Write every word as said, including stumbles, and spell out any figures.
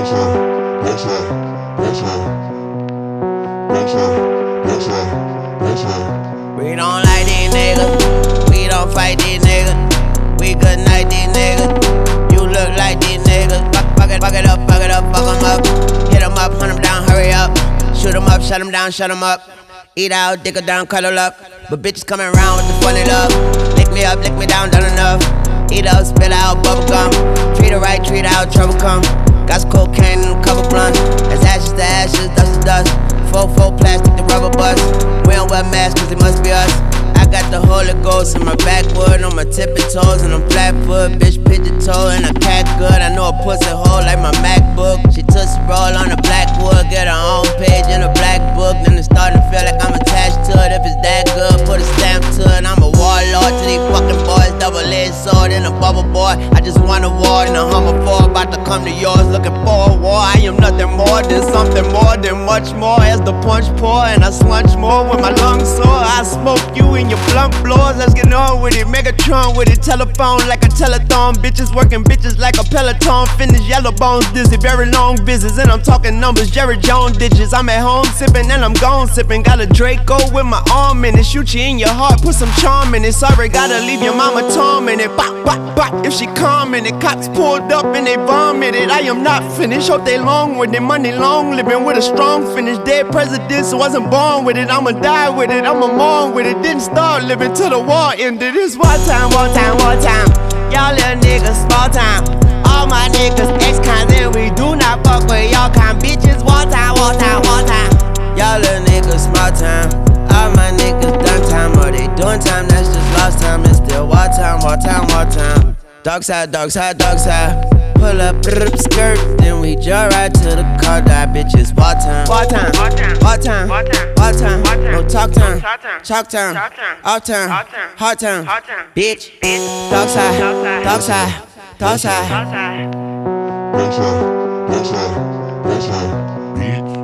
We don't like these niggas, we don't fight these niggas. We good night these niggas, you look like these niggas. Fuck, fuck it, fuck it up, fuck it up, fuck em up. Hit em up, hunt em down, hurry up. Shoot em up, shut em down, shut em up. Eat out, dick her down, cuddle up. But bitches coming around with the funny love. Lick me up, lick me down, done enough. Eat up, spit out, bubble gum. Treat her right, treat her out, trouble come. Got some cocaine and a couple blunts. It's ashes to ashes, dust to dust. Four, four plastic, the rubber bust. We don't wear masks cause it must be us. I got the Holy Ghost in my backwood, on my tippy toes and I'm flat foot. Bitch pigeon toe and a cat good. I know a pussy hole like my MacBook. She tootsie roll on the blackwood, get her own page in a black book. Then it's starting to feel like I'm attached to it. If it's that good, put a stamp to it. I'm a warlord to these fucking boys, double-edged sword in a bubble boy. I just want a war in a Hummer four, about to come to yours, looking for a war. I am nothing more than something more than much more. As the punch pour and I slunch more with my lungs sore. I smoke you in your blunt floors. Let's get on with it. Megatron with it. Telephone like a telethon. Bitches working bitches like a peloton. Finish yellow bones dizzy. Very long visits and I'm talking numbers. Jerry Jones digits. I'm at home sipping and I'm gone sipping. Got a Draco with my arm in it. Shoot you in your heart. Put some charm in it. Sorry, gotta leave your mama tormented. Bop, bop, bop. If she commented. Cops pulled up and they vomited. I am not finished. Hope they long with it. Money long living with a strong finish. Dead presidents wasn't born with it. I'ma die with it. I'ma mourn with it. Didn't start living till the war ended. It's wartime, wartime, wartime. Y'all little niggas, small time. All my niggas ex-cons and we do not fuck with y'all kind bitches. Wartime, wartime, wartime. Y'all little niggas, small time. All my niggas done time or they doing time. That's just lost time. It's still wartime, wartime, wartime. Dark side, dark side, dark side. Pull up, brrr, skirt, then we jump right to the car. Die bitches, wartime, wartime, wartime, wartime, no talk time, chalk time, off time, hard time, bitch, dark side, dark side, dark side, dark side, dark side, dark side, bitch.